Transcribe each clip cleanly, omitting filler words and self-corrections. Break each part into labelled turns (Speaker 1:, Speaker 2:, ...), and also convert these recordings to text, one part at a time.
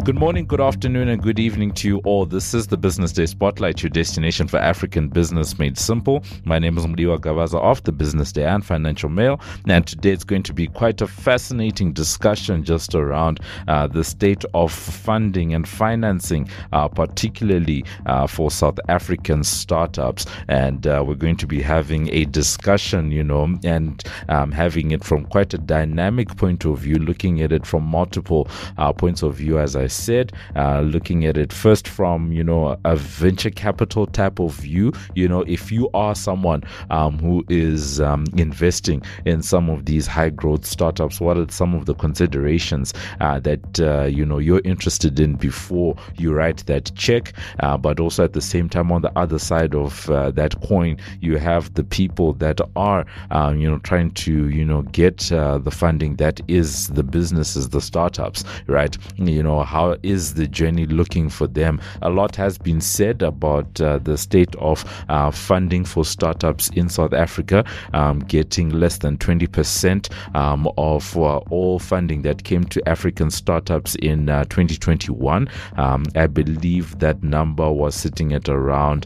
Speaker 1: Good morning, good afternoon, and good evening to you all. This is the Business Day Spotlight, your destination for African business made simple. My name is Mdiwa Gavaza of the Business Day and Financial Mail, and today it's going to be quite a fascinating discussion just around the state of funding and financing, particularly for South African startups. And we're going to be having a discussion, and having it from quite a dynamic point of view, looking at it from multiple points of view, as I said, looking at it first from, a venture capital type of view. If you are someone who is investing in some of these high growth startups, what are some of the considerations that, you're interested in before you write that check? But also at the same time, on the other side of that coin, you have the people that are, trying to, get the funding that is the businesses, the startups, right? How is the journey looking for them? A lot has been said about the state of funding for startups in South Africa, getting less than 20% of all funding that came to African startups in 2021. I believe that number was sitting at around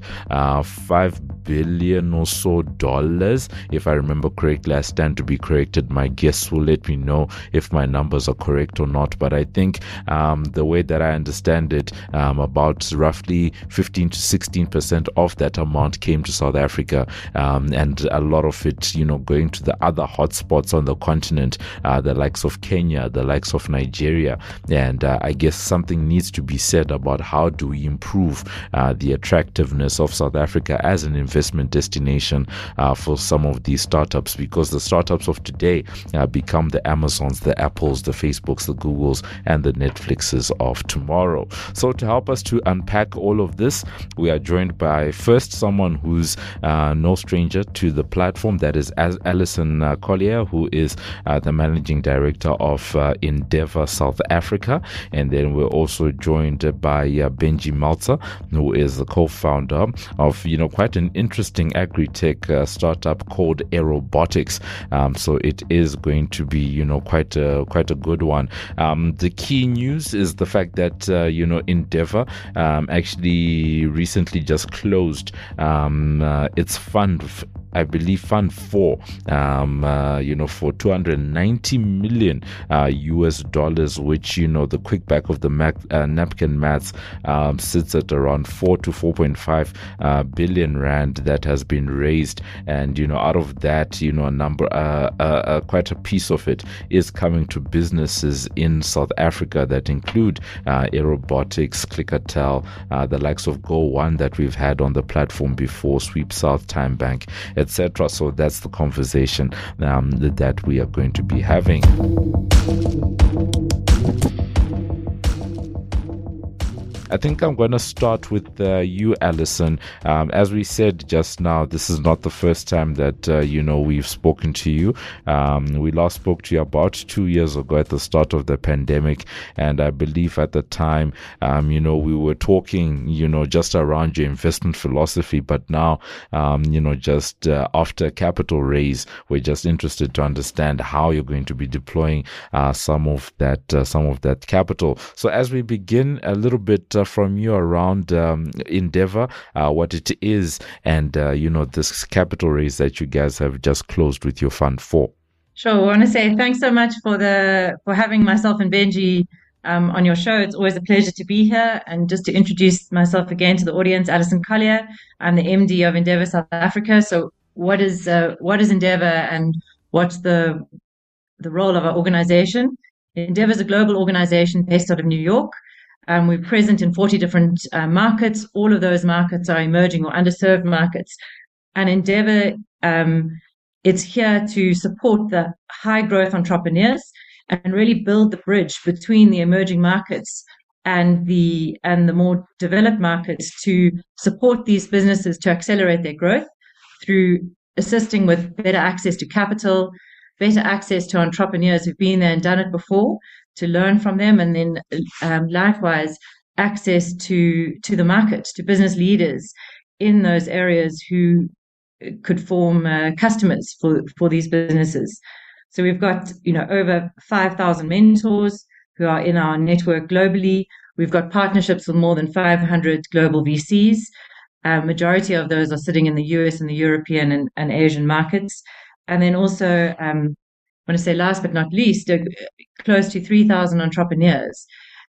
Speaker 1: $5 billion or so dollars, if I remember correctly. I stand to be corrected. My guests will let me know if my numbers are correct or not, but I think the way that I understand it, about roughly 15 to 16% of that amount came to South Africa, and a lot of it, going to the other hotspots on the continent, the likes of Kenya, the likes of Nigeria. And I guess something needs to be said about how do we improve the attractiveness of South Africa as an investment destination for some of these startups, because the startups of today become the Amazons, the Apples, the Facebooks, the Googles, and the Netflixes of tomorrow. So to help us to unpack all of this, we are joined by first someone who's no stranger to the platform, that is Alison Collier, who is the managing director of Endeavour South Africa. And then we're also joined by Benji Meltzer, who is the co-founder of quite an interesting agri-tech startup called Aerobotics. So it is going to be quite a good one. The key news is the fact that Endeavour actually recently just closed its fund, I believe Fund 4, for $290 million US dollars, which, the quick back of the napkin maths sits at around 4 to 4.5 billion rand that has been raised. And, out of that, a number, quite a piece of it is coming to businesses in South Africa that include Aerobotics, Clickatel, the likes of Go One that we've had on the platform before, Sweep South, Time Bank, etc. So that's the conversation that we are going to be having. I think I'm going to start with you, Alison. As we said just now, this is not the first time that, we've spoken to you. We last spoke to you about 2 years ago at the start of the pandemic. And I believe at the time, we were talking, just around your investment philosophy. But now, just after capital raise, we're just interested to understand how you're going to be deploying some of that capital. So as we begin, a little bit from you around Endeavour, what it is, and this capital raise that you guys have just closed with your Fund 4.
Speaker 2: Sure. I want to say thanks so much for having myself and Benji on your show. It's always a pleasure to be here. And just to introduce myself again to the audience, Alison Collier. I'm the MD of Endeavour South Africa. So what is Endeavour, and what's the role of our organization? Endeavour is a global organization based out of New York. We're present in 40 different markets. All of those markets are emerging or underserved markets. And Endeavour, it's here to support the high growth entrepreneurs and really build the bridge between the emerging markets and the more developed markets, to support these businesses to accelerate their growth through assisting with better access to capital, better access to entrepreneurs who've been there and done it before, to learn from them, and then likewise access to the market, to business leaders in those areas who could form customers for these businesses. So we've got over 5,000 mentors who are in our network globally. We've got partnerships with more than 500 global VCs. Majority of those are sitting in the US and the European and Asian markets. And then also, I want to say last but not least, close to 3,000 entrepreneurs.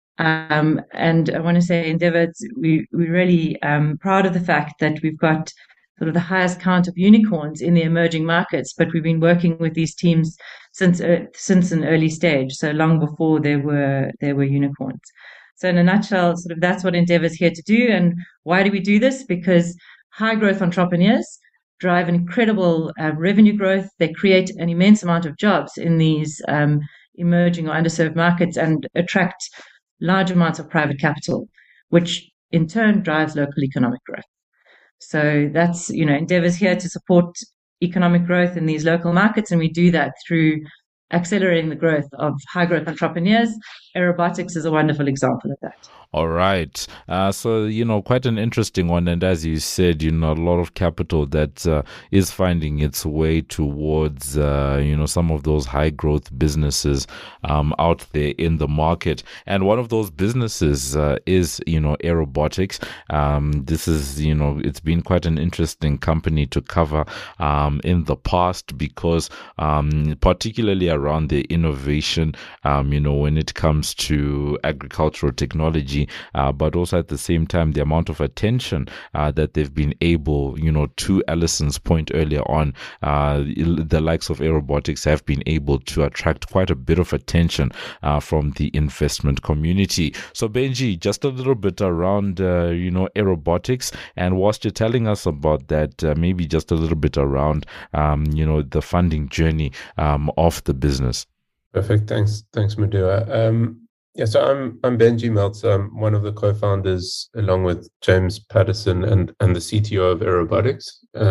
Speaker 2: And I want to say, Endeavour, we're really proud of the fact that we've got sort of the highest count of unicorns in the emerging markets, but we've been working with these teams since an early stage, so long before there were unicorns. So in a nutshell, sort of that's what Endeavour's here to do. And why do we do this? Because high growth entrepreneurs drive incredible revenue growth. They create an immense amount of jobs in these emerging or underserved markets and attract large amounts of private capital, which in turn drives local economic growth. So that's, Endeavour's here to support economic growth in these local markets, and we do that through accelerating the growth of high growth entrepreneurs. Aerobotics is a wonderful example of that.
Speaker 1: All right. So, quite an interesting one. And as you said, a lot of capital that is finding its way towards, some of those high growth businesses out there in the market. And one of those businesses is, Aerobotics. This is, it's been quite an interesting company to cover in the past because particularly around the innovation, when it comes to agricultural technology, but also at the same time, the amount of attention that they've been able, to Alison's point earlier on, the likes of Aerobotics have been able to attract quite a bit of attention from the investment community. So Benji, just a little bit around, Aerobotics, and whilst you're telling us about that, maybe just a little bit around, the funding journey of the business.
Speaker 3: Perfect. Thanks, Madiwa. So I'm Benji Meltzer. I'm one of the co-founders, along with James Patterson and the CTO of Aerobotics.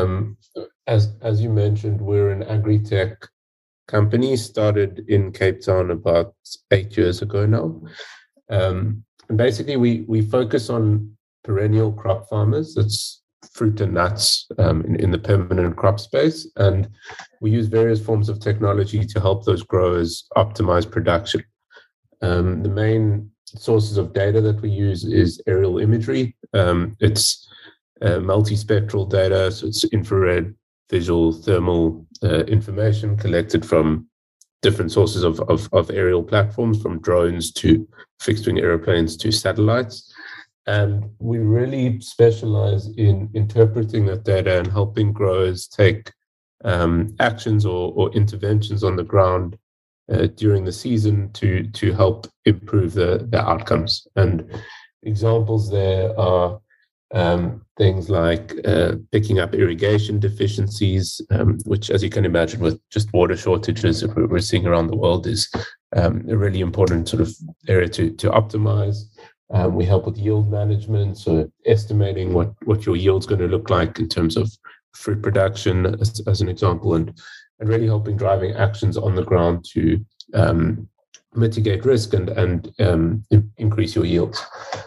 Speaker 3: As you mentioned, we're an agri-tech company started in Cape Town about 8 years ago now. And basically, we focus on perennial crop farmers. That's fruit and nuts in the permanent crop space, and we use various forms of technology to help those growers optimize production. The main sources of data that we use is aerial imagery. It's multispectral data, so it's infrared, visual, thermal information collected from different sources of aerial platforms, from drones to fixed-wing aeroplanes to satellites. And we really specialize in interpreting that data and helping growers take actions or interventions on the ground during the season to help improve the outcomes. And examples there are things like picking up irrigation deficiencies, which, as you can imagine, with just water shortages that we're seeing around the world, is a really important sort of area to optimize. We help with yield management, so estimating what your yield's going to look like in terms of fruit production, as an example, and really helping driving actions on the ground to mitigate risk and increase your yields.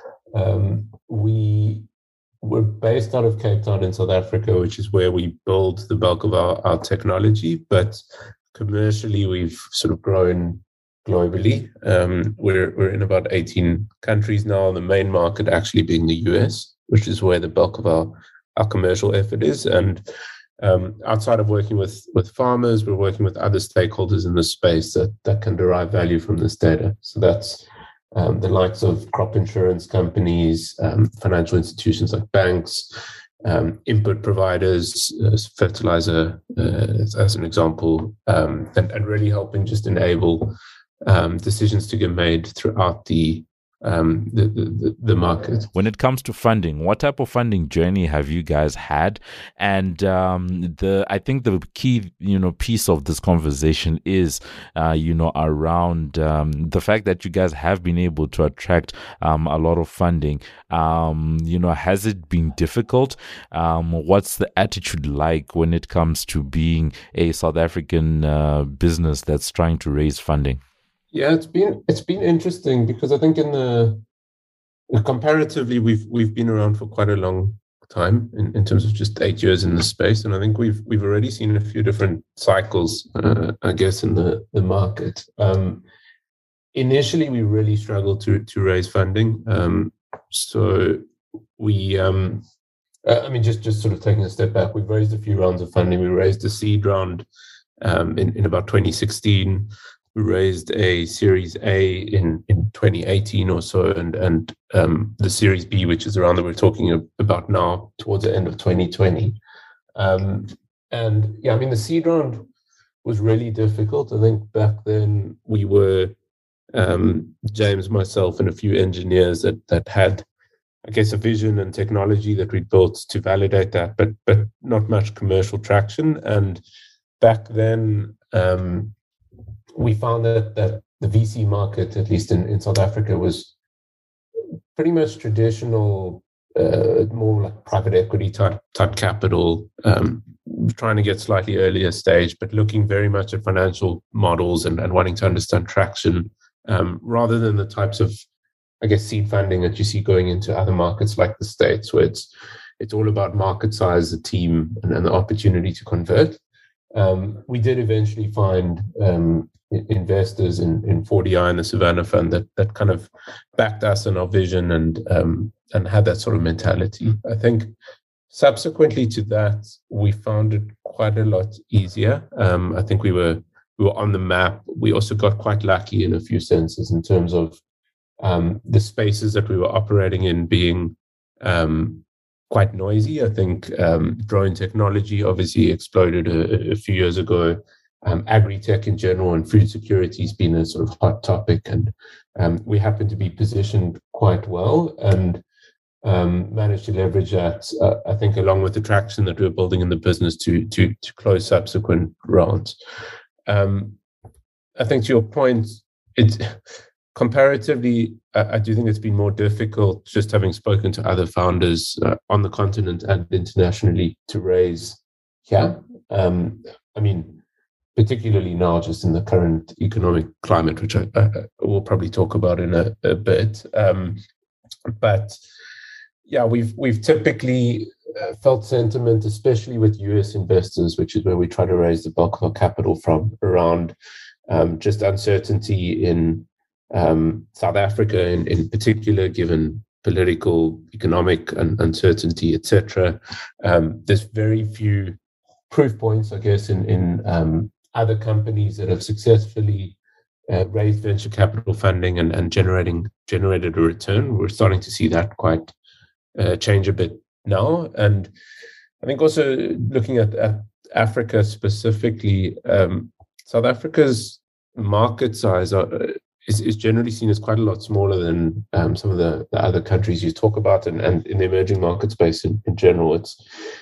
Speaker 3: We're based out of Cape Town in South Africa, which is where we build the bulk of our technology, but commercially we've sort of grown globally. We're in about 18 countries now, the main market actually being the US, which is where the bulk of our commercial effort is. And outside of working with farmers, we're working with other stakeholders in the space that can derive value from this data. So that's the likes of crop insurance companies, financial institutions like banks, input providers, fertilizer, as an example, and really helping just enable decisions to get made throughout the market.
Speaker 1: When it comes to funding, what type of funding journey have you guys had? And I think the key piece of this conversation is around the fact that you guys have been able to attract a lot of funding. Has it been difficult? What's the attitude like when it comes to being a South African business that's trying to raise funding?
Speaker 3: Yeah, it's been interesting because I think comparatively we've been around for quite a long time in terms of just 8 years in the space, and I think we've already seen a few different cycles, I guess, in the market. initially we really struggled to raise funding. So we, just sort of taking a step back, we've raised a few rounds of funding. We raised a seed round in about 2016. We raised a Series A in 2018 or so, and the Series B, which is the round that we're talking about now, towards the end of 2020. The seed round was really difficult. I think back then we were, James, myself, and a few engineers that had, I guess, a vision and technology that we'd built to validate that, but not much commercial traction. And back then, we found that the VC market, at least in South Africa, was pretty much traditional, more like private equity type capital, trying to get slightly earlier stage, but looking very much at financial models and wanting to understand traction, rather than the types of, I guess, seed funding that you see going into other markets like the States, where it's all about market size, the team, and the opportunity to convert. We did eventually find investors in 40i and the Savannah Fund that kind of backed us and our vision and had that sort of mentality. I think subsequently to that, we found it quite a lot easier. I think we were on the map. We also got quite lucky in a few senses in terms of the spaces that we were operating in being quite noisy. I think drone technology obviously exploded a few years ago. Agri-tech in general and food security has been a sort of hot topic, and we happen to be positioned quite well and managed to leverage that, I think, along with the traction that we're building in the business to close subsequent rounds. I think to your point, it's comparatively, I do think it's been more difficult, just having spoken to other founders on the continent and internationally, to raise here. Particularly now, just in the current economic climate, which I will probably talk about in a bit. We've typically felt sentiment, especially with US investors, which is where we try to raise the bulk of our capital from, around just uncertainty in South Africa in particular, given political, economic uncertainty, etc. There's very few proof points, I guess, in other companies that have successfully raised venture capital funding and generated a return. We're starting to see that quite change a bit now. And I think also looking at Africa specifically, South Africa's market size is generally seen as quite a lot smaller than some of the other countries you talk about, and in the emerging market space in general. It's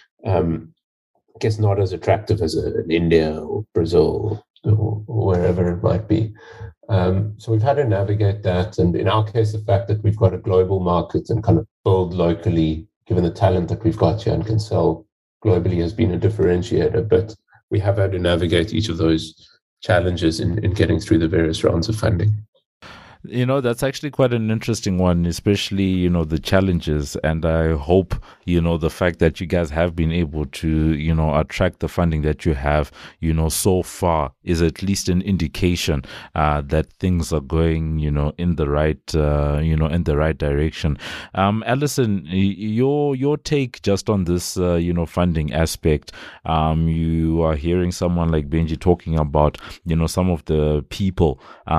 Speaker 3: I guess not as attractive as in India or Brazil or wherever it might be. So we've had to navigate that. And in our case, the fact that we've got a global market and kind of build locally, given the talent that we've got here and can sell globally, has been a differentiator. But we have had to navigate each of those challenges in getting through the various rounds of funding.
Speaker 1: That's actually quite an interesting one, especially, the challenges. And I hope, the fact that you guys have been able to, attract the funding that you have, so far is at least an indication that things are going, in the right, in the right direction. Alison, your take just on this, funding aspect. You are hearing someone like Benji talking about, some of the people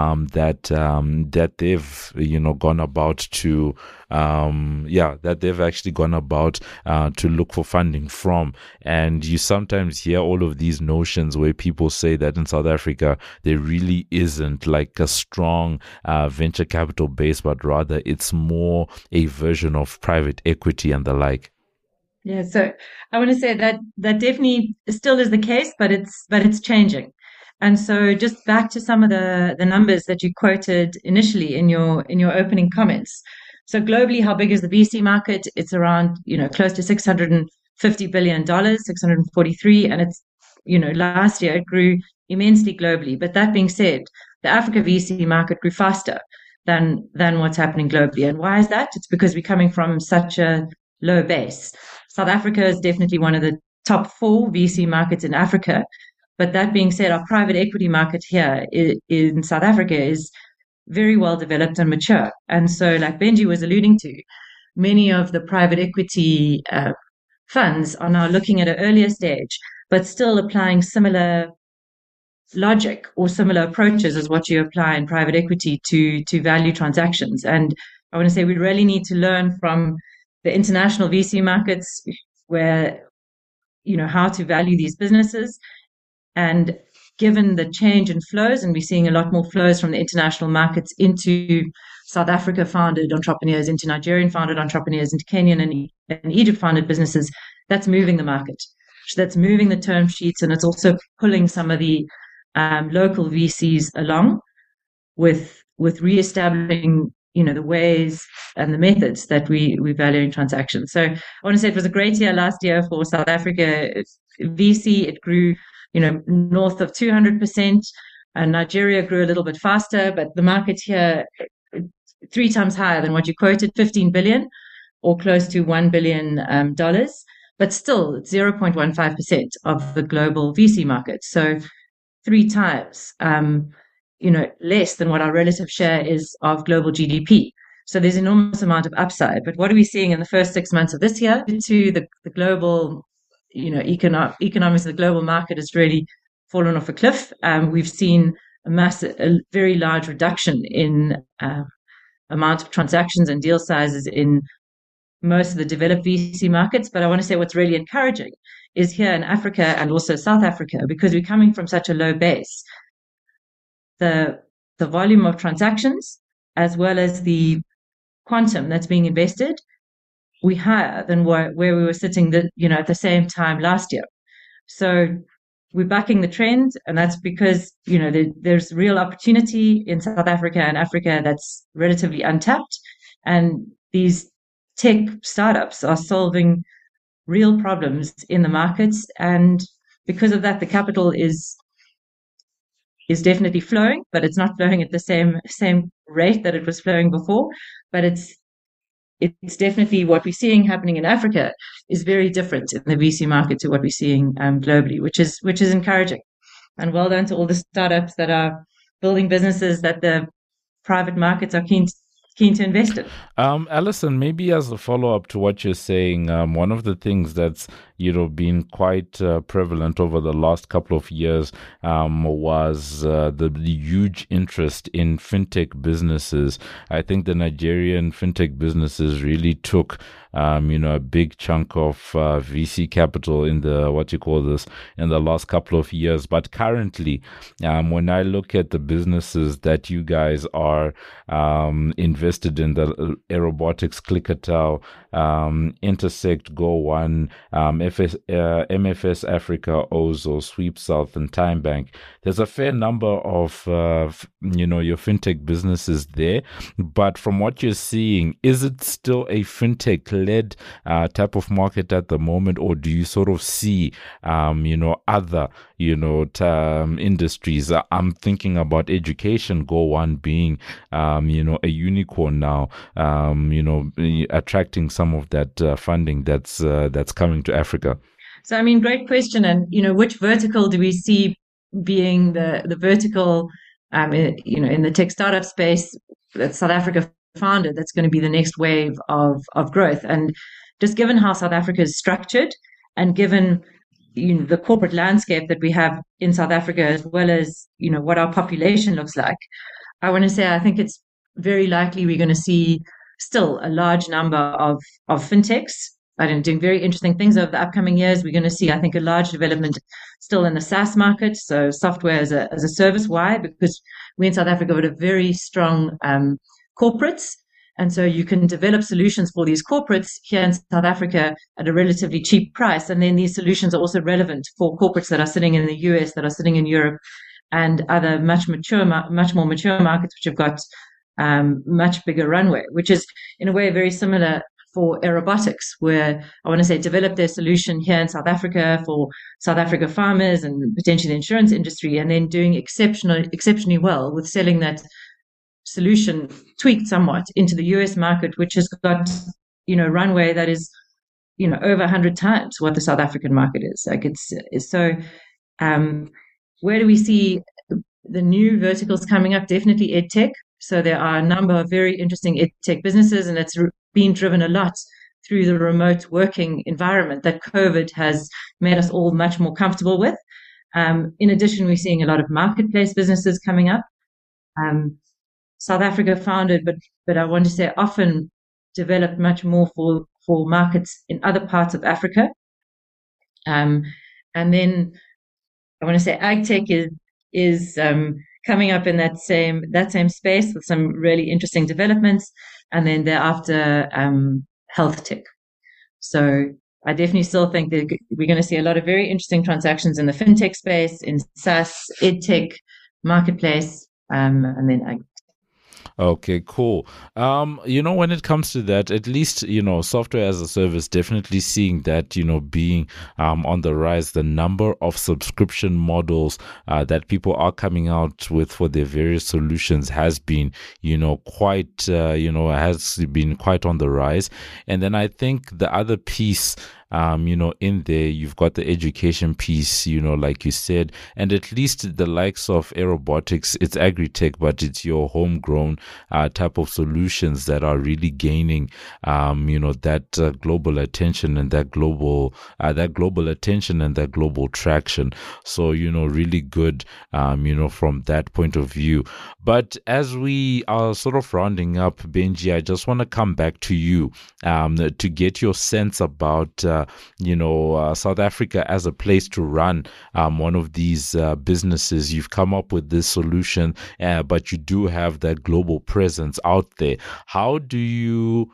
Speaker 1: that they've gone about to that they've actually gone about to look for funding from. And you sometimes hear all of these notions where people say that in South Africa there really isn't like a strong venture capital base, but rather it's more a version of private equity and the like.
Speaker 2: Yeah, so I want to say that definitely still is the case, but it's changing. And so just back to some of the numbers that you quoted initially in your opening comments. So globally, how big is the VC market? It's around, close to $650 billion, 643. And it's, last year it grew immensely globally. But that being said, the Africa VC market grew faster than what's happening globally. And why is that? It's because we're coming from such a low base. South Africa is definitely one of the top 4 VC markets in Africa. But that being said, our private equity market here in South Africa is very well developed and mature. And so, like Benji was alluding to, many of the private equity funds are now looking at an earlier stage, but still applying similar logic or similar approaches as what you apply in private equity to value transactions. And I want to say we really need to learn from the international VC markets where, how to value these businesses. And given the change in flows, and we're seeing a lot more flows from the international markets into South Africa founded entrepreneurs, into Nigerian founded entrepreneurs, into Kenyan and Egypt founded businesses, that's moving the market. So that's moving the term sheets, and it's also pulling some of the local VCs along with reestablishing, the ways and the methods that we're valuing transactions. So I want to say it was a great year last year for South Africa VC. It grew, north of 200%, and Nigeria grew a little bit faster, but the market here 3 times higher than what you quoted, 15 billion or close to $1 billion, but still 0.15% of the global VC market. So 3 times, less than what our relative share is of global GDP. So there's an enormous amount of upside. But what are we seeing in the first 6 months of this year? To the global, economics of the global market has really fallen off a cliff. We've seen a very large reduction in amount of transactions and deal sizes in most of the developed VC markets. But I want to say what's really encouraging is here in Africa and also South Africa, because we're coming from such a low base. The volume of transactions as well as the quantum that's being invested, we're higher than where we were sitting at the same time last year. So we're backing the trend, and that's because there's real opportunity in South Africa and Africa that's relatively untapped, and these tech startups are solving real problems in the markets, and because of that, the capital is definitely flowing, but it's not flowing at the same rate that it was flowing before. But it's definitely what we're seeing happening in Africa is very different in the VC market to what we're seeing globally, which is encouraging. And well done to all the startups that are building businesses that the private markets are keen to invest in.
Speaker 1: Alison, maybe as a follow-up to what you're saying, one of the things that's been quite prevalent over the last couple of years was the huge interest in fintech businesses. I think the Nigerian fintech businesses really took a big chunk of VC capital in the in the last couple of years. But currently, when I look at the businesses that you guys are invested in, the Aerobotics, Clickatao, Intersect, Go1, MFS Africa, Ozo, Sweep South, and Time Bank, there's a fair number of your fintech businesses there. But from what you're seeing, is it still a fintech-led type of market at the moment, or do you sort of see other industries? I'm thinking about education, Go1 being a unicorn now, attracting some of that funding that's coming to Africa.
Speaker 2: So, great question. And, which vertical do we see being the vertical, in the tech startup space that South Africa founded, that's going to be the next wave of growth? And just given how South Africa is structured, and given the corporate landscape that we have in South Africa, as well as what our population looks like, I want to say I think it's very likely we're going to see still a large number of fintechs doing very interesting things over the upcoming years. We're going to see, I think, a large development still in the SaaS market, so software as a service. Why? Because we in South Africa have a very strong corporates, and so you can develop solutions for these corporates here in South Africa at a relatively cheap price, and then these solutions are also relevant for corporates that are sitting in the US, that are sitting in Europe, and other much more mature markets which have got much bigger runway, which is in a way very similar for Aerobotics, where I want to say develop their solution here in South Africa for South Africa farmers and potentially the insurance industry, and then doing exceptionally well with selling that solution tweaked somewhat into the US market, which has got runway that is over 100 times what the South African market is. Like it's so. Where do we see the new verticals coming up? Definitely EdTech. So there are a number of very interesting EdTech businesses, and it's been driven a lot through the remote working environment that COVID has made us all much more comfortable with. In addition, we're seeing a lot of marketplace businesses coming up. South Africa founded, but I want to say often developed much more for markets in other parts of Africa. And then I want to say AgTech is coming up in that same space with some really interesting developments, and then thereafter health tech. So I definitely still think that we're going to see a lot of very interesting transactions in the fintech space, in SaaS, EdTech, marketplace, and then ag.
Speaker 1: Okay, cool. When it comes to that, at least, software as a service, definitely seeing that, being on the rise, the number of subscription models that people are coming out with for their various solutions has been, quite on the rise. And then I think the other piece, in there, you've got the education piece, like you said, and at least the likes of Aerobotics, it's agri-tech, but it's your homegrown type of solutions that are really gaining, that global attention and that global attention and that global traction. So, really good, from that point of view. But as we are sort of rounding up, Benji, I just want to come back to you to get your sense about South Africa as a place to run one of these businesses. You've come up with this solution, but you do have that global presence out there. How do you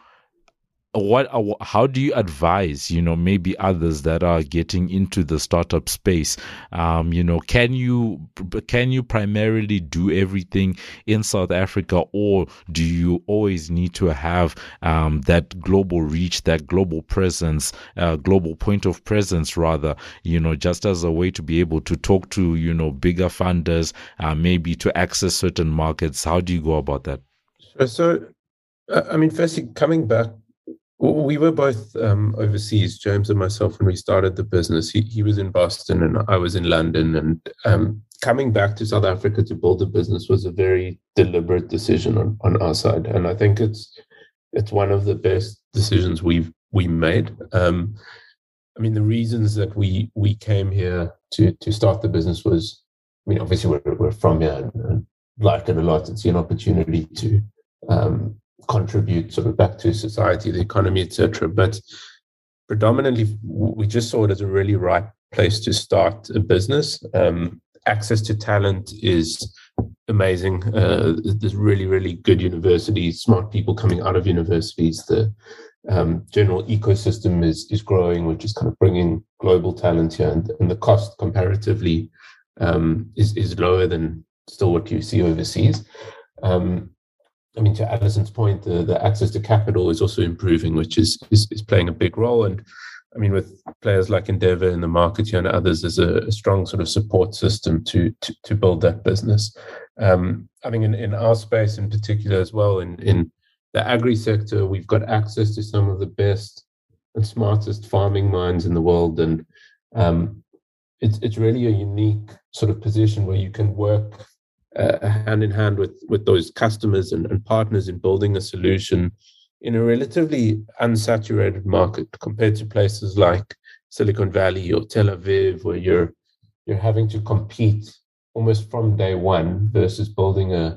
Speaker 1: advise, maybe others that are getting into the startup space? Can you primarily do everything in South Africa, or do you always need to have that global reach, that global presence, global point of presence rather, just as a way to be able to talk to, bigger funders, maybe to access certain markets? How do you go about that?
Speaker 3: So firstly, coming back, we were both overseas, James and myself, when we started the business. He was in Boston and I was in London. And coming back to South Africa to build a business was a very deliberate decision on our side. And I think it's one of the best decisions we made. The reasons that we came here to start the business was, obviously we're from here and like it a lot. It's an opportunity to contribute sort of back to society, the economy, etc. But predominantly, we just saw it as a really right place to start a business. Access to talent is amazing. There's really, really good universities, smart people coming out of universities. The general ecosystem is growing, which is kind of bringing global talent here, and the cost comparatively is lower than still what you see overseas. To Alison's point, the access to capital is also improving, which is playing a big role. And with players like Endeavour in the market here and others, there's a strong sort of support system to build that business. I think in our space in particular as well, in the agri sector, we've got access to some of the best and smartest farming minds in the world. And it's really a unique sort of position where you can work hand in hand with those customers and partners in building a solution in a relatively unsaturated market compared to places like Silicon Valley or Tel Aviv, where you're having to compete almost from day one versus building a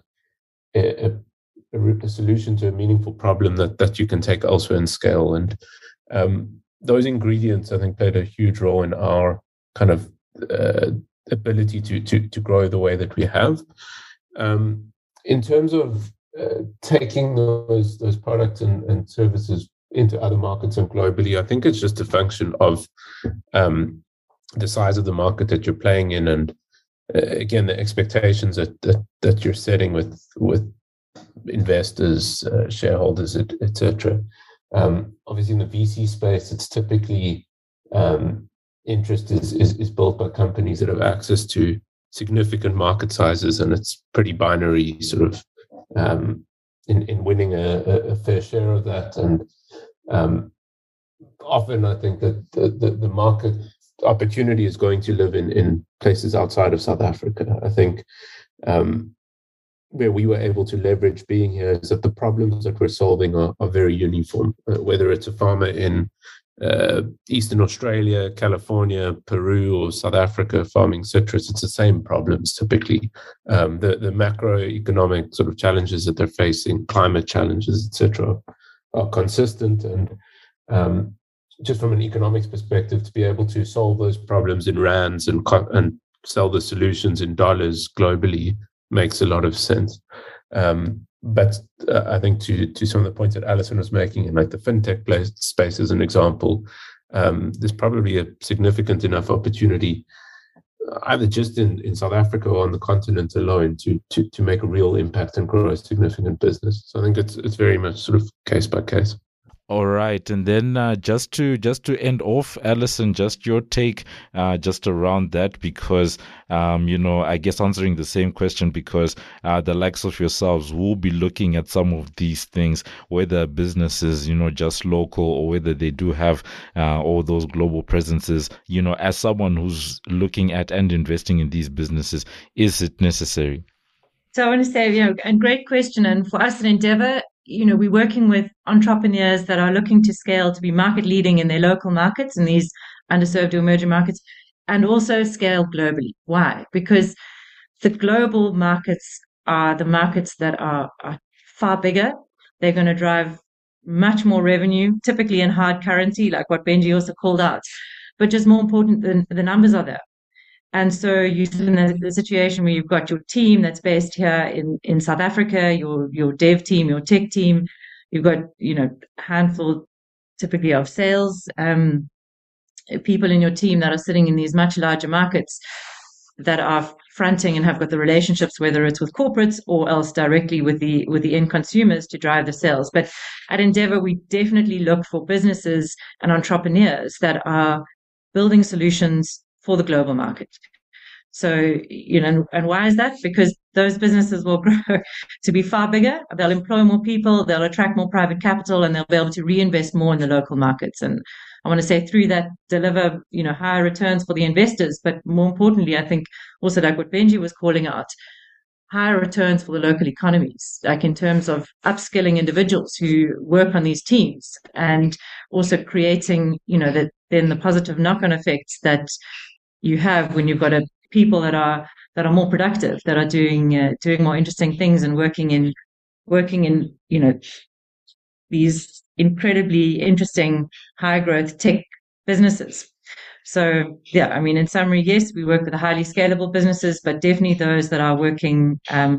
Speaker 3: solution to a meaningful problem that you can take elsewhere and scale. And those ingredients, I think, played a huge role in our kind of ability to grow the way that we have. In terms of taking those products and services into other markets and globally, I think it's just a function of the size of the market that you're playing in, and again, the expectations that you're setting with investors, shareholders, etc. Obviously, in the VC space, it's typically interest is built by companies that have access to significant market sizes, and it's pretty binary sort of in winning a fair share of that. And often I think that the market opportunity is going to live in places outside of South Africa. I think where we were able to leverage being here is that the problems that we're solving are very uniform, whether it's a farmer in Eastern Australia, California, Peru, or South Africa farming citrus. It's the same problems typically. The macroeconomic sort of challenges that they're facing, climate challenges, etc., are consistent. And just from an economics perspective, to be able to solve those problems in rands and sell the solutions in dollars globally makes a lot of sense. But I think to some of the points that Alison was making, in like the fintech space as an example, there's probably a significant enough opportunity, either just in South Africa or on the continent alone, to make a real impact and grow a significant business. So I think it's very much sort of case by case.
Speaker 1: All right, and then just to end off, Alison, just your take just around that, because I guess answering the same question, because the likes of yourselves will be looking at some of these things, whether businesses just local or whether they do have all those global presences. As someone who's looking at and investing in these businesses, is it necessary?
Speaker 2: So I want to say, a great question, and for us at Endeavour, we're working with entrepreneurs that are looking to scale to be market leading in their local markets, in these underserved or emerging markets, and also scale globally. Why? Because the global markets are the markets that are far bigger. They're going to drive much more revenue, typically in hard currency, like what Benji also called out. But just more important than the numbers are there. And so you're in the situation where you've got your team that's based here in South Africa, your dev team, your tech team. You've got, a handful typically of sales people in your team that are sitting in these much larger markets that are fronting and have got the relationships, whether it's with corporates or else directly with the end consumers to drive the sales. But at Endeavour, we definitely look for businesses and entrepreneurs that are building solutions for the global market. So, and why is that? Because those businesses will grow to be far bigger. They'll employ more people, they'll attract more private capital, and they'll be able to reinvest more in the local markets. And I want to say through that, deliver, higher returns for the investors. But more importantly, I think also like what Benji was calling out, higher returns for the local economies, like in terms of upskilling individuals who work on these teams, and also creating, then the positive knock-on effects that you have when you've got people that are more productive, that are doing more interesting things and working in these incredibly interesting high growth tech businesses. So yeah, in summary, yes, we work with the highly scalable businesses, but definitely those that are working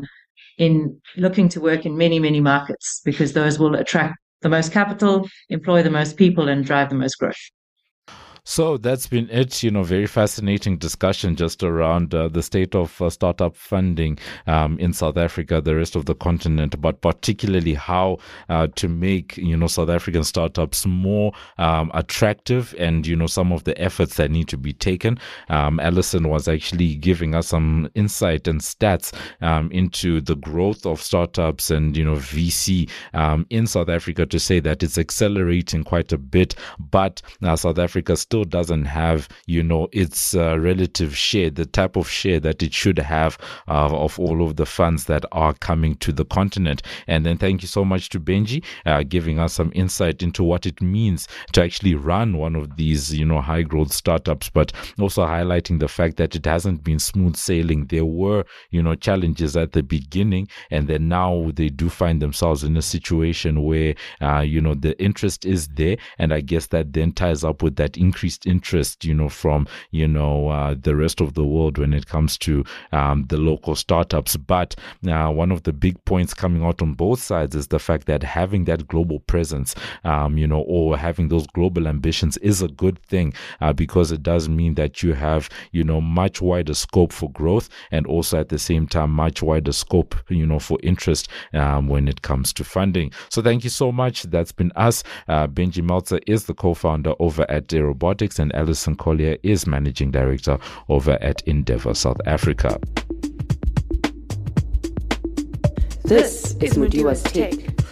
Speaker 2: looking to work in many, many markets, because those will attract the most capital, employ the most people, and drive the most growth.
Speaker 1: So that's been it, very fascinating discussion just around the state of startup funding in South Africa, the rest of the continent, but particularly how to make, South African startups more attractive, and, some of the efforts that need to be taken. Alison was actually giving us some insight and stats into the growth of startups and, VC in South Africa, to say that it's accelerating quite a bit, but South Africa still doesn't have, its relative share, the type of share that it should have of all of the funds that are coming to the continent. And then thank you so much to Benji giving us some insight into what it means to actually run one of these, high growth startups, but also highlighting the fact that it hasn't been smooth sailing. There were, challenges at the beginning, and then now they do find themselves in a situation where, the interest is there. And I guess that then ties up with that increased interest, from, the rest of the world when it comes to the local startups. But one of the big points coming out on both sides is the fact that having that global presence, or having those global ambitions is a good thing, because it does mean that you have, much wider scope for growth, and also at the same time, much wider scope, for interest when it comes to funding. So thank you so much. That's been us. Benji Meltzer is the co-founder over at Aerobotics, and Alison Collier is managing director over at Endeavour South Africa.
Speaker 4: This is Mudiwa's Take.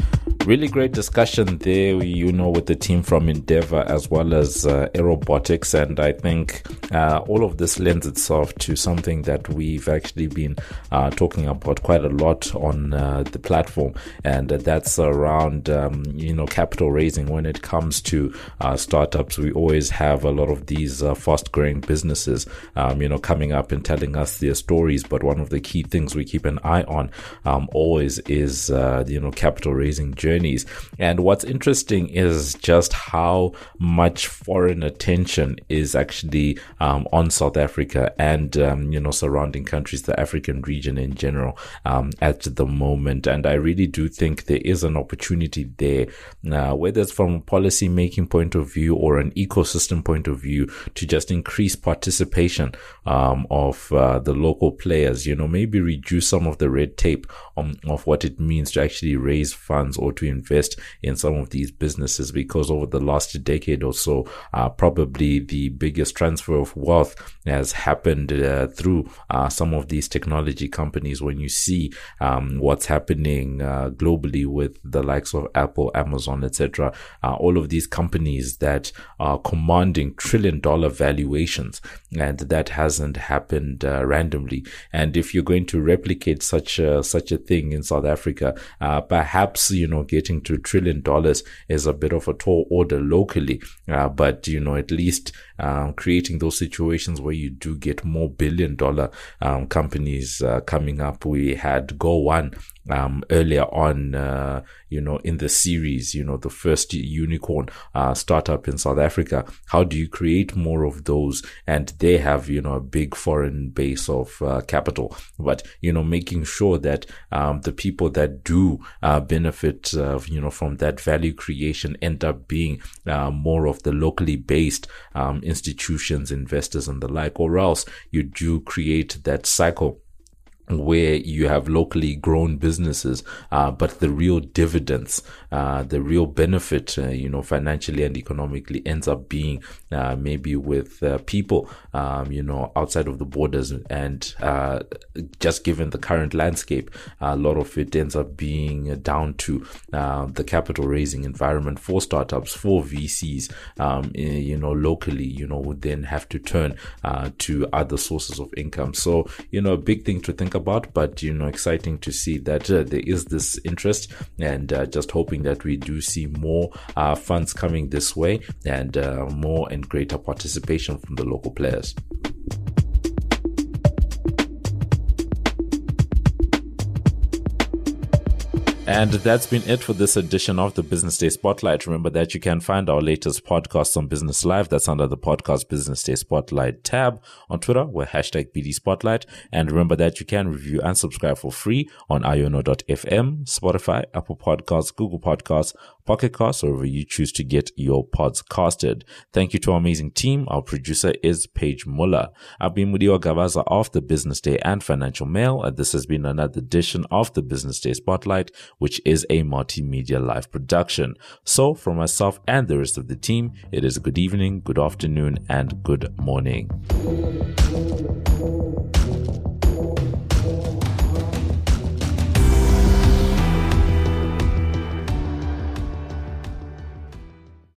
Speaker 1: Really great discussion there, with the team from Endeavour as well as Aerobotics. And I think all of this lends itself to something that we've actually been talking about quite a lot on the platform. And that's around, capital raising. When it comes to startups, we always have a lot of these fast growing businesses, coming up and telling us their stories. But one of the key things we keep an eye on always is, capital raising journeys. And what's interesting is just how much foreign attention is actually on South Africa and, surrounding countries, the African region in general, at the moment. And I really do think there is an opportunity there, whether it's from a policy making point of view or an ecosystem point of view, to just increase participation of the local players, maybe reduce some of the red tape of what it means to actually raise funds or to invest in some of these businesses, because over the last decade or so, probably the biggest transfer of wealth has happened through some of these technology companies. When you see what's happening globally with the likes of Apple, Amazon, etc., all of these companies that are commanding trillion-dollar valuations, and that hasn't happened randomly. And if you're going to replicate such a thing in South Africa, perhaps getting to $1 trillion is a bit of a tall order locally, but at least creating those situations where you do get more billion-dollar companies coming up. We had Go1 earlier on, in the series, the first unicorn startup in South Africa. How do you create more of those? And they have, a big foreign base of capital, but, making sure that the people that do benefit, from that value creation end up being more of the locally based institutions, investors, and the like, or else you do create that cycle where you have locally grown businesses, but the real dividends, the real benefit, financially and economically ends up being, maybe with, people, outside of the borders. And, just given the current landscape, a lot of it ends up being down to, the capital raising environment for startups, for VCs, locally, would then have to turn, to other sources of income. So, a big thing to think about, but exciting to see that there is this interest, and just hoping that we do see more funds coming this way, and more and greater participation from the local players. And that's been it for this edition of the Business Day Spotlight. Remember that you can find our latest podcasts on Business Live. That's under the Podcast Business Day Spotlight tab. On Twitter, we're #BD Spotlight. And remember that you can review and subscribe for free on iono.fm, Spotify, Apple Podcasts, Google Podcasts, Pocket Casts, or wherever you choose to get your pods casted. Thank you to our amazing team. Our producer is Paige Muller. I've been Mudiwa Gavaza of the Business Day and Financial Mail. And this has been another edition of the Business Day Spotlight, which is a multimedia live production. So from myself and the rest of the team, it is good evening, good afternoon, and good morning.